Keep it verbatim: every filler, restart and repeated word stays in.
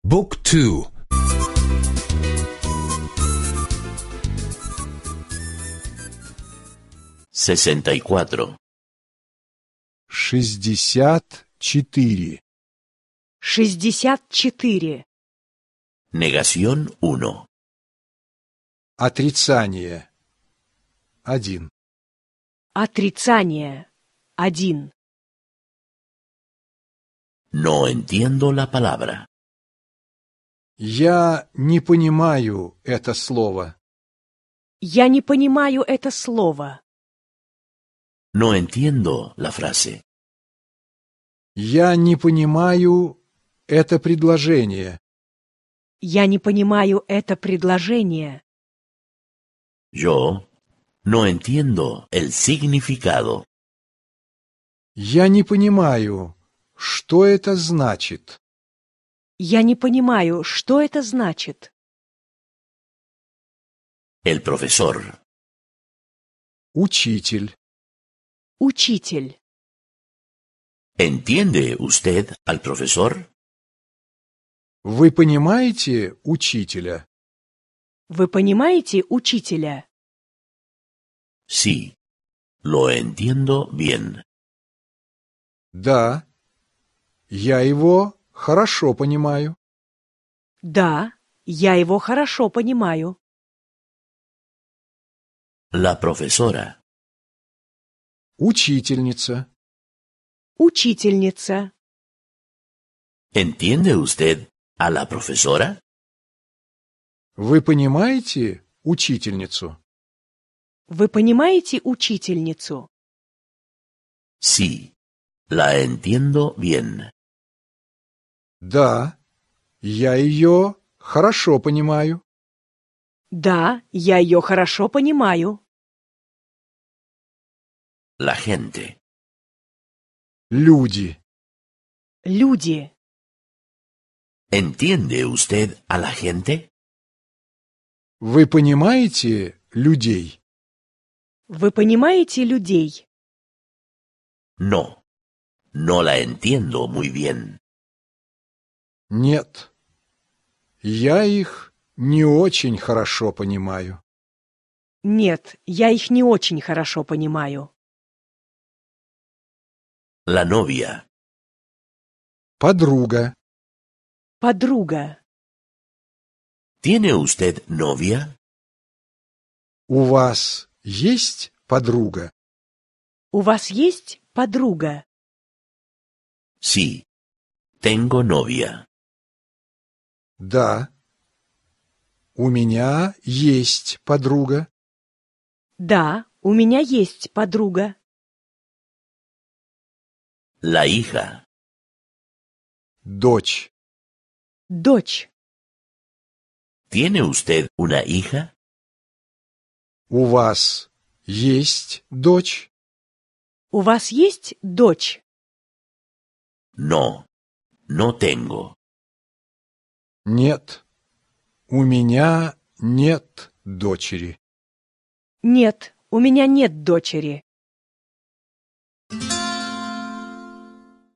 บุ๊กทู sesenta y cuatro. шестьдесят четыре. шестьдесят четыре. Negación uno. Отрицание. Один. Отрицание. Один. No entiendo la palabra. Я не понимаю это слово. Я не понимаю это слово. No entiendo la frase. Я не понимаю это предложение. Я не понимаю это предложение. Yo no entiendo el significado. Я не понимаю, что это значит. Я не понимаю, что это значит. El profesor. Учитель. Учитель. ¿Entiende usted al profesor? Вы понимаете учителя? Вы понимаете учителя? Sí, lo entiendo bien. Да. Я его хорошо понимаю. Да, я его хорошо понимаю. La profesora. Учительница. Учительница. ¿Entiende usted a la profesora? Вы понимаете учительницу? Вы понимаете учительницу? Sí, la entiendo bien. Да. Я ее хорошо понимаю. Да, я ее хорошо понимаю. La gente. Люди. Люди. ¿Entiende usted a la gente? Вы понимаете людей? Вы понимаете людей? No, no la entiendo muy bien. Нет. Я их не очень хорошо понимаю. Нет, я их не очень хорошо понимаю. La novia. Подруга. Подруга. ¿Tiene usted novia? У вас есть подруга? У вас есть подруга? Sí, tengo novia. Да. У меня есть подруга. Да, у меня есть подруга. La hija. Дочь. Дочь. ¿Tiene usted una hija? У вас есть дочь? У вас есть дочь? No, no tengo. Нет. У меня нет дочери. Нет, у меня нет дочери.